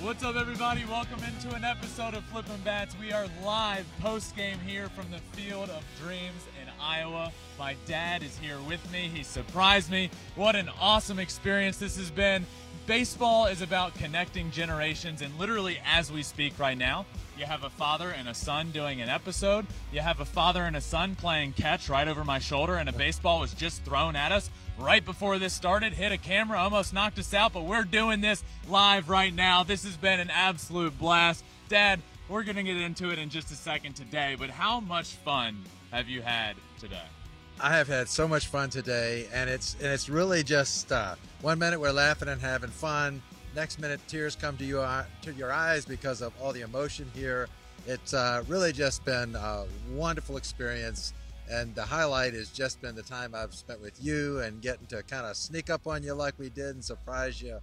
What's up, everybody? Welcome into an episode of Flippin' Bats. We are live post-game here from the Field of Dreams in Iowa. My dad is here with me. He surprised me. What an awesome experience this has been. Baseball is about connecting generations, and literally as we speak right now, you have a father and a son doing an episode. You have a father and a son playing catch right over my shoulder, and a baseball was just thrown at us right before this started, hit a camera, almost knocked us out, but we're doing this live right now. This has been an absolute blast. Dad, we're going to get into it in just a second today, but how much fun have you had today? I have had so much fun today, and it's really just 1 minute we're laughing and having fun. Next minute, tears come to your eyes because of all the emotion here. It's really just been a wonderful experience, and the highlight has just been the time I've spent with you and getting to kind of sneak up on you like we did and surprise you.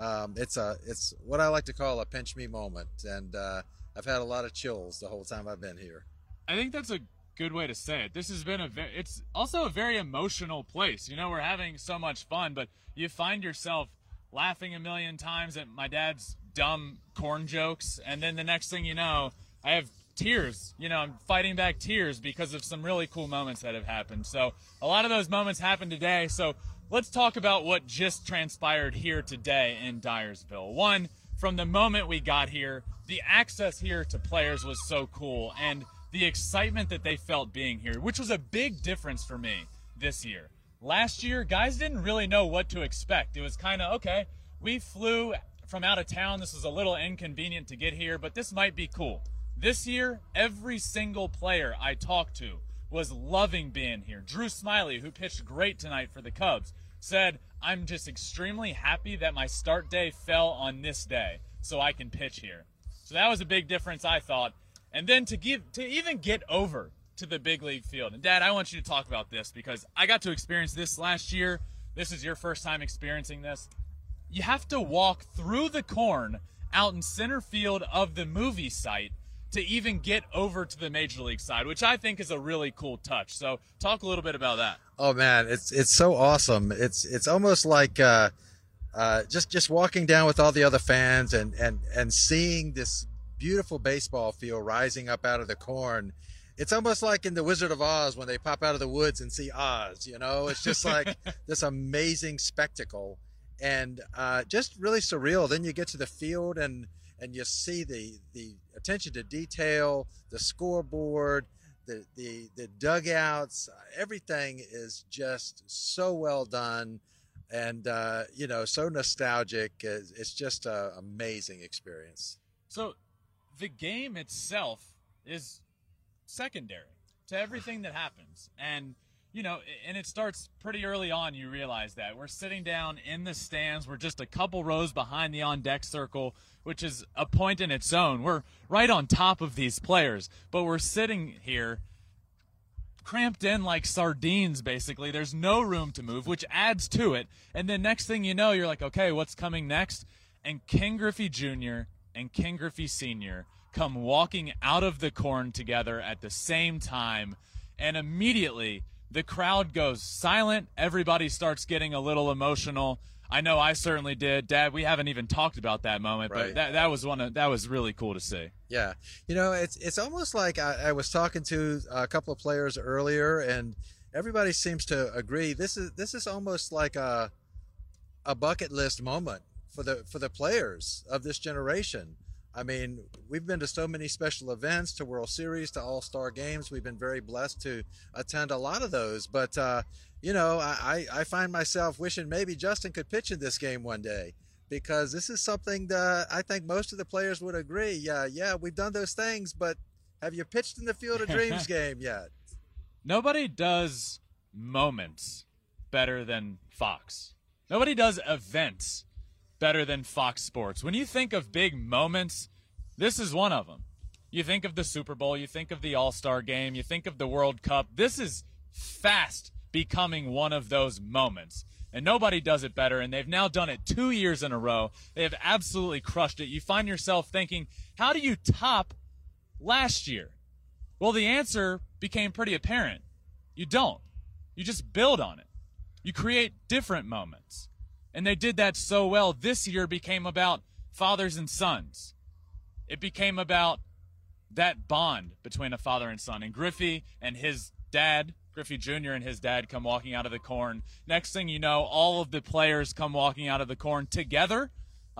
It's what I like to call a pinch me moment, and I've had a lot of chills the whole time I've been here. I think that's a good way to say it. This has been it's also a very emotional place. You know, we're having so much fun, but you find yourself laughing a million times at my dad's dumb corn jokes, and then the next thing you know, I have tears. You know, I'm fighting back tears because of some really cool moments that have happened. So a lot of those moments happened today. So let's talk about what just transpired here today in Dyersville. One, from the moment we got here, the access here to players was so cool, and the excitement that they felt being here, which was a big difference for me this year. Last year, guys didn't really know what to expect. It was kind of, okay, we flew from out of town. This was a little inconvenient to get here, but this might be cool. This year, every single player I talked to was loving being here. Drew Smiley, who pitched great tonight for the Cubs, said, I'm just extremely happy that my start day fell on this day so I can pitch here. So that was a big difference, I thought. And then to even get over to the big league field. And Dad, I want you to talk about this because I got to experience this last year. This is your first time experiencing this. You have to walk through the corn out in center field of the movie site to even get over to the major league side, which I think is a really cool touch. So talk a little bit about that. Oh man, it's so awesome. It's almost like just walking down with all the other fans and seeing this beautiful baseball field rising up out of the corn. It's almost like in the Wizard of Oz when they pop out of the woods and see Oz, you know. It's just like this amazing spectacle, and just really surreal. Then you get to the field and you see the attention to detail, the scoreboard, the dugouts. Everything is just so well done, and you know, so nostalgic. It's just an amazing experience. So the game itself is secondary to everything that happens. And, you know, and it starts pretty early on, you realize that. We're sitting down in the stands. We're just a couple rows behind the on-deck circle, which is a point in its own. We're right on top of these players, but we're sitting here cramped in like sardines, basically. There's no room to move, which adds to it. And then next thing you know, you're like, okay, what's coming next? And Ken Griffey Jr. and Ken Griffey Sr. come walking out of the corn together at the same time, and immediately the crowd goes silent. Everybody starts getting a little emotional. I know I certainly did. Dad, we haven't even talked about that moment, right. But that was really cool to see. Yeah, you know, it's almost like I was talking to a couple of players earlier, and everybody seems to agree. This is almost like a bucket list moment for the players of this generation. I mean, we've been to so many special events, to World Series, to All-Star games. We've been very blessed to attend a lot of those. But, you know, I find myself wishing maybe Justin could pitch in this game one day, because this is something that I think most of the players would agree. Yeah, we've done those things, but have you pitched in the Field of Dreams game yet? Nobody does moments better than Fox. Nobody does events better than Fox Sports. When you think of big moments, this is one of them. You think of the Super Bowl, you think of the All-Star game, you think of the World Cup. This is fast becoming one of those moments. And nobody does it better, and they've now done it 2 years in a row. They have absolutely crushed it. You find yourself thinking, how do you top last year? Well, the answer became pretty apparent. You don't. You just build on it. You create different moments. And they did that so well. This year became about fathers and sons. It became about that bond between a father and son. And Griffey and his dad, Griffey Jr. and his dad, come walking out of the corn. Next thing you know, all of the players come walking out of the corn together.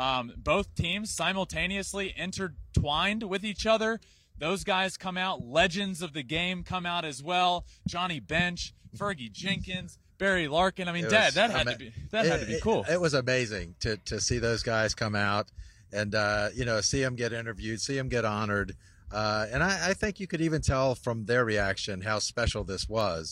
Both teams simultaneously intertwined with each other. Those guys come out. Legends of the game come out as well. Johnny Bench, Fergie Jenkins, Barry Larkin. I mean, Dad, that had to be cool. It was amazing to see those guys come out and, see them get interviewed, see them get honored. And I think you could even tell from their reaction how special this was.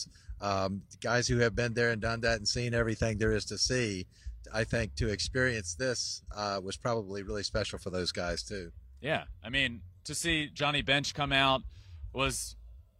Guys who have been there and done that and seen everything there is to see, I think to experience this was probably really special for those guys too. Yeah, I mean, to see Johnny Bench come out was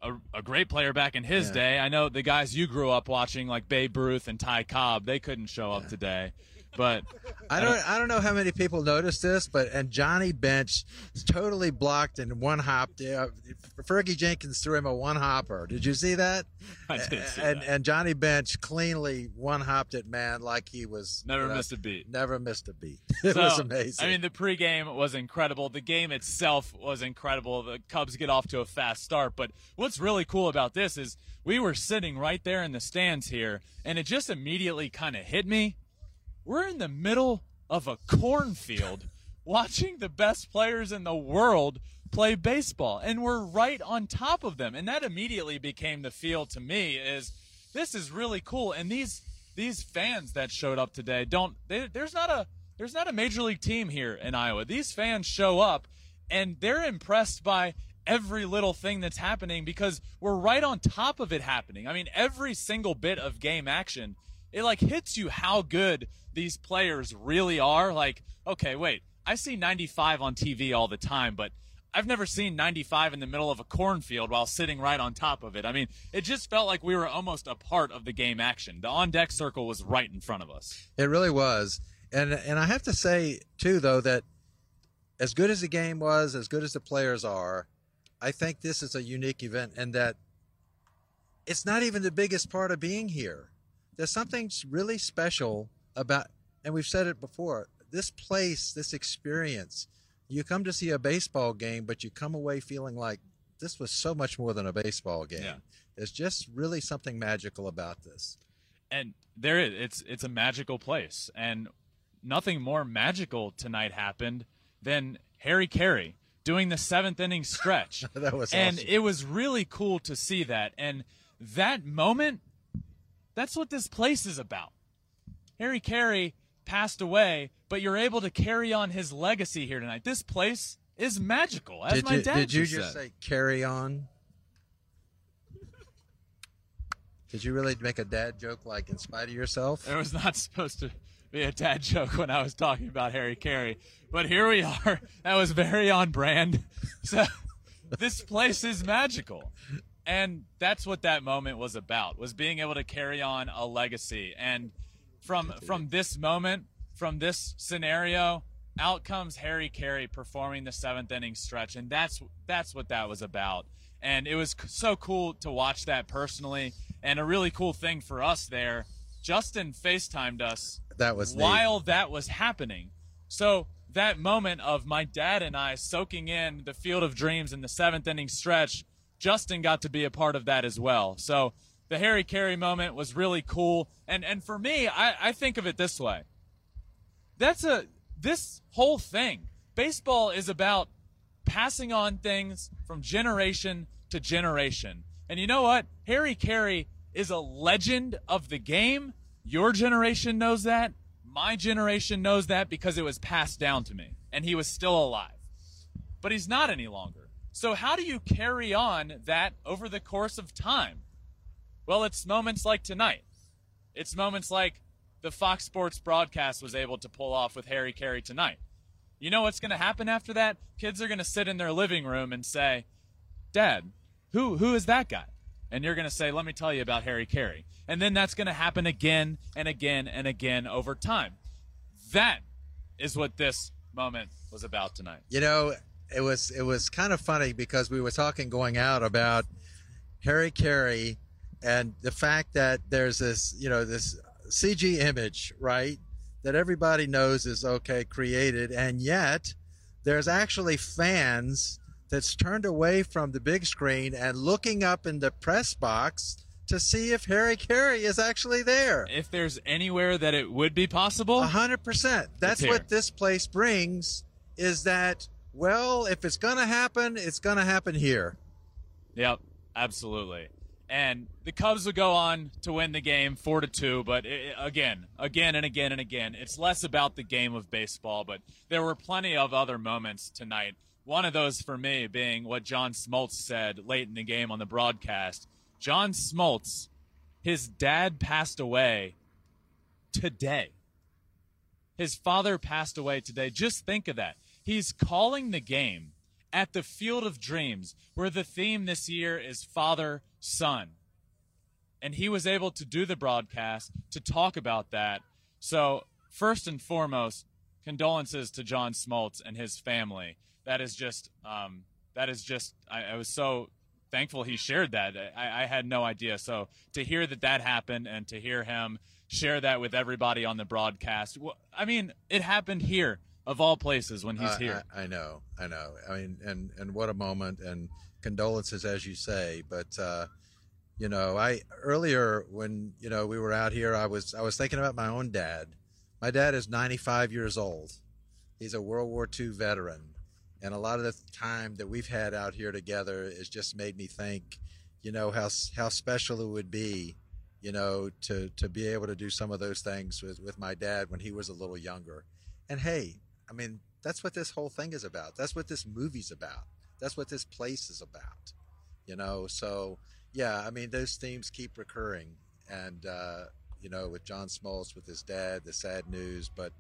a great player back in his day. I know the guys you grew up watching, like Babe Ruth and Ty Cobb, they couldn't show up today. But I don't know how many people noticed this, and Johnny Bench totally blocked and one hopped. Fergie Jenkins threw him a one hopper. Did you see that? I did see that. And Johnny Bench cleanly one hopped it, man, like he was never missed a beat. Never missed a beat. It was amazing. I mean, the pregame was incredible. The game itself was incredible. The Cubs get off to a fast start. But what's really cool about this is we were sitting right there in the stands here, and it just immediately kind of hit me. We're in the middle of a cornfield watching the best players in the world play baseball, and we're right on top of them. And that immediately became the feel to me is this is really cool. And these fans that showed up today there's not a major league team here in Iowa. These fans show up and they're impressed by every little thing that's happening because we're right on top of it happening. I mean, every single bit of game action, it like hits you how good these players really are. Like, okay, wait, I see 95 on TV all the time, but I've never seen 95 in the middle of a cornfield while sitting right on top of it. I mean, it just felt like we were almost a part of the game action. The on-deck circle was right in front of us. It really was. And I have to say, too, though, that as good as the game was, as good as the players are, I think this is a unique event in that it's not even the biggest part of being here. There's something really special about, and we've said it before, this place, this experience. You come to see a baseball game, but you come away feeling like this was so much more than a baseball game. Yeah. There's just really something magical about this. And there is, it's a magical place. And nothing more magical tonight happened than Harry Caray doing the 7th inning stretch. That was and awesome. It was really cool to see that. And that moment, that's what this place is about. Harry Caray passed away, but you're able to carry on his legacy here tonight. This place is magical, as my dad Did you just just said. say carry on? Did you really make a dad joke like in spite of yourself? There was not supposed to be a dad joke when I was talking about Harry Caray, but here we are. That was very on brand. So this place is magical. And that's what that moment was about, was being able to carry on a legacy. And from this moment, from this scenario, out comes Harry Caray performing the 7th inning stretch, and that's what that was about. And it was so cool to watch that personally, and a really cool thing for us there. Justin FaceTimed us while that was happening. So that moment of my dad and I soaking in the Field of Dreams in the 7th inning stretch, Justin got to be a part of that as well. So the Harry Caray moment was really cool. And for me, I think of it this way. This whole thing, baseball is about passing on things from generation to generation. And you know what? Harry Caray is a legend of the game. Your generation knows that. My generation knows that because it was passed down to me. And he was still alive. But he's not any longer. So how do you carry on that over the course of time? Well, it's moments like tonight. It's moments like the Fox Sports broadcast was able to pull off with Harry Caray tonight. You know what's going to happen after that? Kids are going to sit in their living room and say, Dad, who is that guy? And you're going to say, let me tell you about Harry Caray. And then that's going to happen again and again and again over time. That is what this moment was about tonight. You know, it was kind of funny because we were talking going out about Harry Caray and the fact that there's this, this CG image, right, that everybody knows is okay created, and yet there's actually fans that's turned away from the big screen and looking up in the press box to see if Harry Carey is actually there. If there's anywhere that it would be possible, 100%. That's what this place brings, is that, well, if it's going to happen, it's going to happen here. Yep, absolutely. And the Cubs will go on to win the game 4-2, but again, it's less about the game of baseball, but there were plenty of other moments tonight. One of those for me being what John Smoltz said late in the game on the broadcast. John Smoltz, his dad passed away today. His father passed away today. Just think of that. He's calling the game at the Field of Dreams, where the theme this year is father, son. And he was able to do the broadcast to talk about that. So first and foremost, condolences to John Smoltz and his family. That is just, I was so thankful he shared that. I had no idea. So to hear that happened and to hear him share that with everybody on the broadcast, I mean, it happened here of all places when he's here. I know. I mean, and what a moment, and condolences, as you say. But, earlier when, we were out here, I was thinking about my own dad. My dad is 95 years old. He's a World War II veteran. And a lot of the time that we've had out here together has just made me think, how special it would be, to be able to do some of those things with my dad when he was a little younger. And hey, I mean, that's what this whole thing is about. That's what this movie's about. That's what this place is about, So, yeah, I mean, those themes keep recurring. And, with John Smoltz, with his dad, the sad news. But,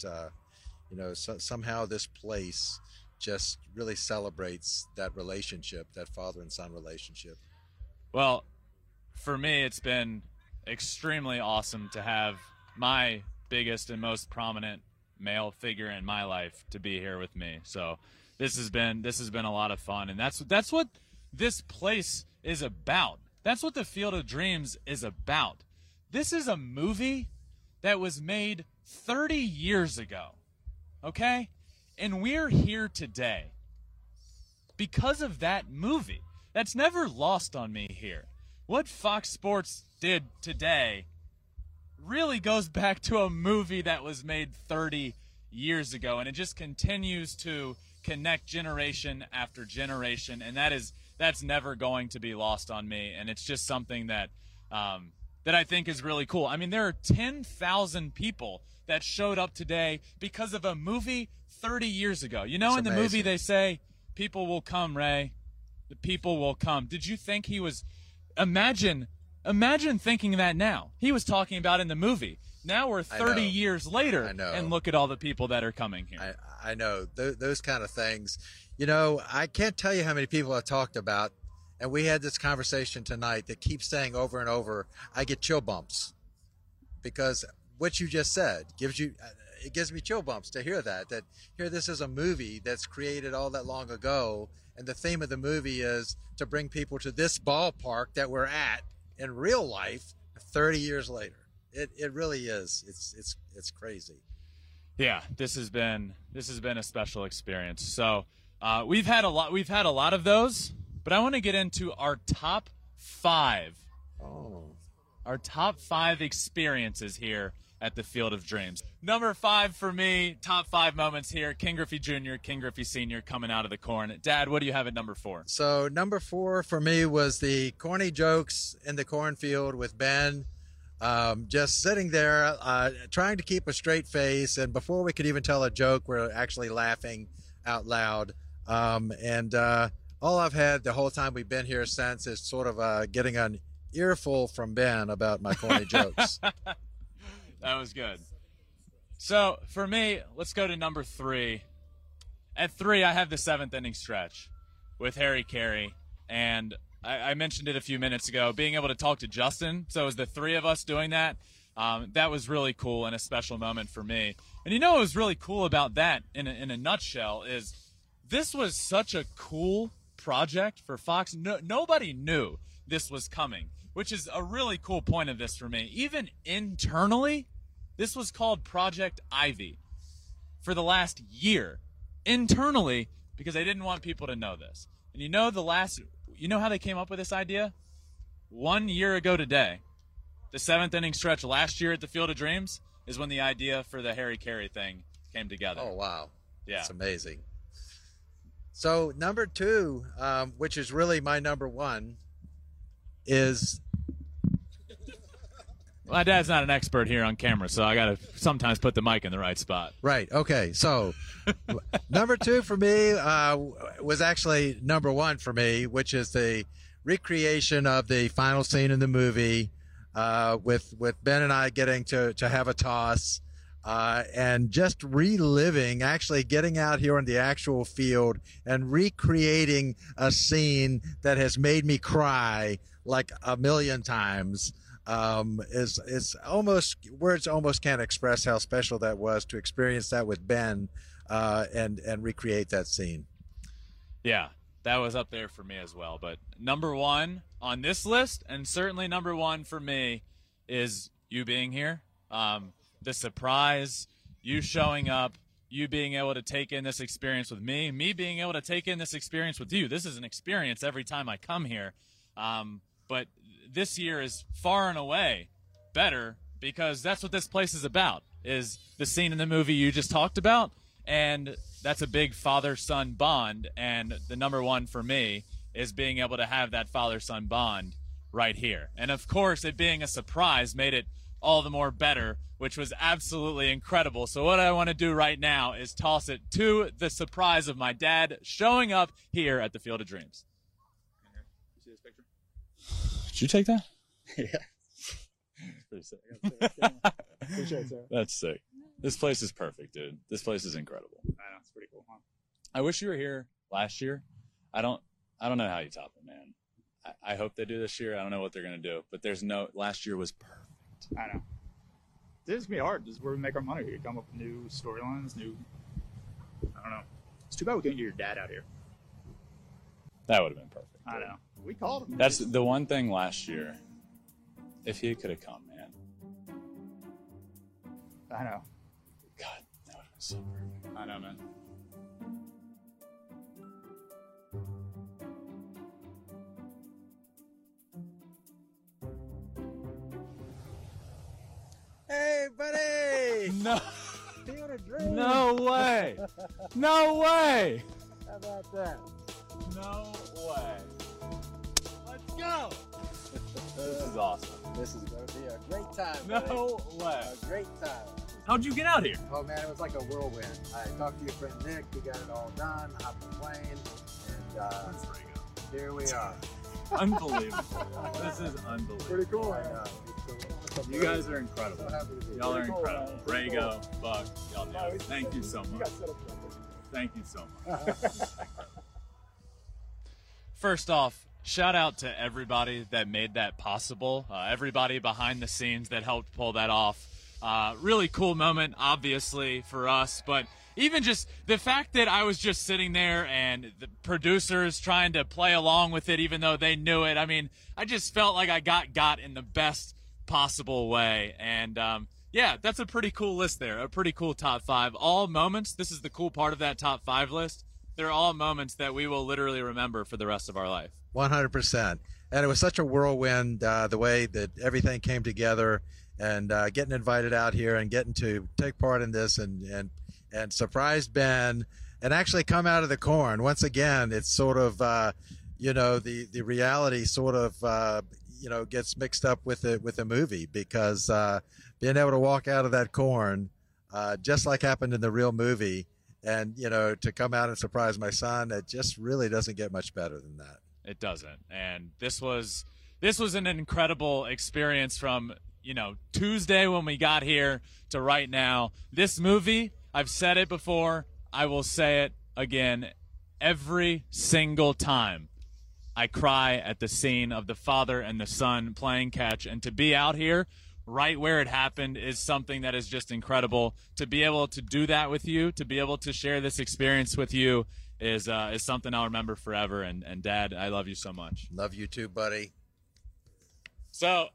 somehow this place just really celebrates that relationship, that father and son relationship. Well, for me, it's been extremely awesome to have my biggest and most prominent male figure in my life to be here with me. So this has been a lot of fun, and that's what this place is about. That's what the Field of Dreams is about. This is a movie that was made 30 years ago. Okay? And we're here today because of that movie. That's never lost on me here. What Fox Sports did today really goes back to a movie that was made 30 years ago, and it just continues to connect generation after generation, and that's never going to be lost on me. And it's just something that that I think is really cool. I mean, there are 10,000 people that showed up today because of a movie 30 years ago. In the movie they say, people will come, Ray. The people will come. Did you think he was... Imagine thinking that now. He was talking about in the movie. Now we're 30 years later, and look at all the people that are coming here. I know. Those kind of things. I can't tell you how many people I talked about, and we had this conversation tonight that keeps saying over and over, I get chill bumps. Because what you just said it gives me chill bumps to hear that here this is a movie that's created all that long ago, and the theme of the movie is to bring people to this ballpark that we're at in real life 30 years later. It really is. It's crazy. Yeah, this has been a special experience. So we've had a lot of those, but I want to get into our top 5. Our top 5 experiences here at the Field of Dreams. Number 5 for me, top 5 moments here, Ken Griffey Jr., Ken Griffey Sr. coming out of the corn. Dad, what do you have at number 4? So number 4 for me was the corny jokes in the cornfield with Ben. Just sitting there, trying to keep a straight face, and before we could even tell a joke, we're actually laughing out loud. And all I've had the whole time we've been here since is sort of getting an earful from Ben about my corny jokes. That was good. So for me, let's go to number 3. At 3, I have the 7th inning stretch with Harry Carey, and I mentioned it a few minutes ago, being able to talk to Justin. So it was the 3 of us doing that. That was really cool and a special moment for me. And what was really cool about that in a nutshell is this was such a cool project for Fox. Nobody knew this was coming, which is a really cool point of this for me. Even internally, This was called Project Ivy for the last year internally because they didn't want people to know this. And you know how they came up with this idea? 1 year ago today, the 7th inning stretch last year at the Field of Dreams is when the idea for the Harry Carey thing came together. Oh, wow. Yeah. That's amazing. So number 2, which is really my number 1, is... My dad's not an expert here on camera, so I got to sometimes put the mic in the right spot. Right. Okay. So number 2 for me was actually number 1 for me, which is the recreation of the final scene in the movie with Ben and I getting to have a toss and just reliving, actually getting out here on the actual field and recreating a scene that has made me cry like a million times. Is almost, words almost can't express how special that was to experience that with Ben and recreate that scene. Yeah, that was up there for me as well. But number 1 on this list, and certainly number 1 for me, is you being here. The surprise, you showing up, you being able to take in this experience with me being able to take in this experience with you. This is an experience every time I come here. But this year is far and away better because that's what this place is about, is the scene in the movie you just talked about. And that's a big father-son bond. And the number 1 for me is being able to have that father-son bond right here. And of course, it being a surprise made it all the more better, which was absolutely incredible. So what I want to do right now is toss it to the surprise of my dad showing up here at the Field of Dreams. You see this picture? Did you take that? Yeah. Pretty sick. Appreciate it, sir. That's sick. This place is perfect, dude. This place is incredible. I know, it's pretty cool, huh? I wish you were here last year. I don't know how you top it, man. I hope they do this year. I don't know what they're gonna do, but last year was perfect. I know. This is gonna be hard. This is where we make our money. We come up with new storylines, I don't know. It's too bad we couldn't get your dad out here. That would have been perfect. I know. We called him. That's the one thing last year. If he could have come, man. I know. God, that would have been so perfect. I know, man. Hey, buddy! No, Field of Dreams! no way! No way! How about that? No way! Let's go! This is awesome. This is going to be a great time. No way! A great time. How'd you get out here? Oh man, it was like a whirlwind. I talked to your friend Nick. We got it all done. Hopped the plane, and here we are. Unbelievable. This is unbelievable. Pretty cool. I know. You guys are incredible. So happy to be Y'all are Pretty cool, incredible. man. Rhago, Buck, y'all do it. Thank you so You much. got set up for that. Thank you so much. First off, shout out to everybody that made that possible. Everybody behind the scenes that helped pull that off. Really cool moment, obviously, for us. But even just the fact that I was just sitting there and the producers trying to play along with it, even though they knew it. I mean, I just felt like I got in the best possible way. And yeah, that's a pretty cool list there. A pretty cool top 5. All moments. This is the cool part of that top 5 list. They're all moments that we will literally remember for the rest of our life. 100%. And it was such a whirlwind, the way that everything came together, and getting invited out here and getting to take part in this and surprise Ben and actually come out of the corn. Once again, it's sort of, the reality sort of, gets mixed up with the movie, because being able to walk out of that corn, just like happened in the real movie, and, to come out and surprise my son, it just really doesn't get much better than that. It doesn't. And this was an incredible experience from, Tuesday when we got here to right now. This movie, I've said it before, I will say it again, every single time I cry at the scene of the father and the son playing catch. And to be out here right where it happened is something that is just incredible. To be able to do that with you, to be able to share this experience with you is something I'll remember forever. And Dad, I love you so much. Love you too, buddy. So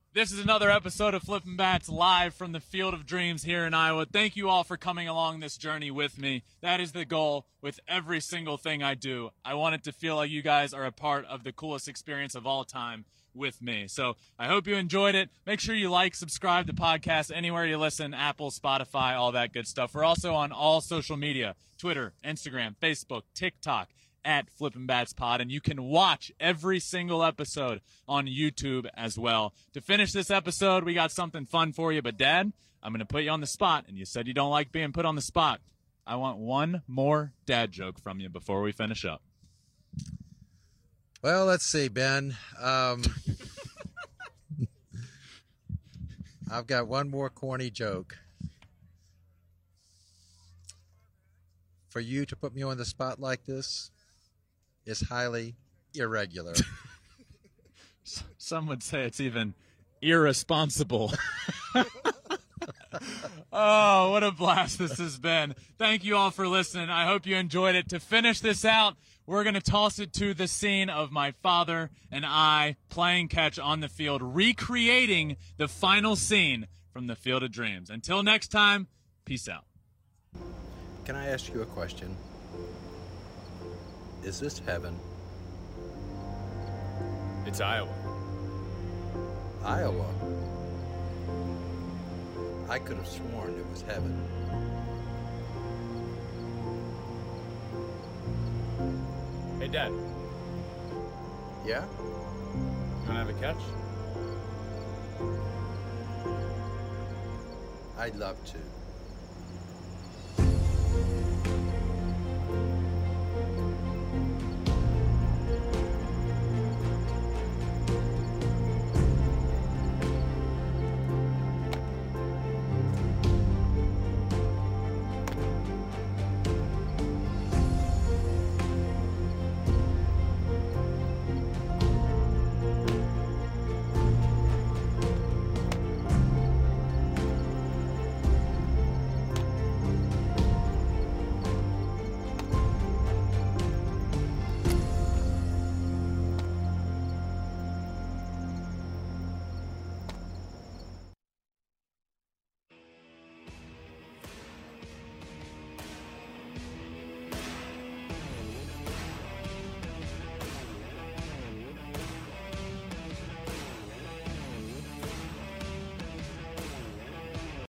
This is another episode of Flippin' Bats live from the Field of Dreams here in Iowa. Thank you all for coming along this journey with me. That is the goal with every single thing I do. I want it to feel like you guys are a part of the coolest experience of all time with me. So I hope you enjoyed it. Make sure you like, subscribe to podcasts anywhere you listen, Apple, Spotify, all that good stuff. We're also on all social media, Twitter, Instagram, Facebook, TikTok, at Flippin' Bats Pod, and you can watch every single episode on YouTube as well. To finish this episode, we got something fun for you, but Dad, I'm going to put you on the spot, and you said you don't like being put on the spot. I want one more dad joke from you before we finish up. Well, let's see, Ben. I've got one more corny joke. For you to put me on the spot like this is highly irregular. Some would say it's even irresponsible. Oh, what a blast this has been. Thank you all for listening. I hope you enjoyed it. To finish this out, we're going to toss it to the scene of my father and I playing catch on the field, recreating the final scene from the Field of Dreams. Until next time, peace out. Can I ask you a question? Is this heaven? It's Iowa. Iowa? I could have sworn it was heaven. Hey, Dad. Yeah? You want to have a catch? I'd love to.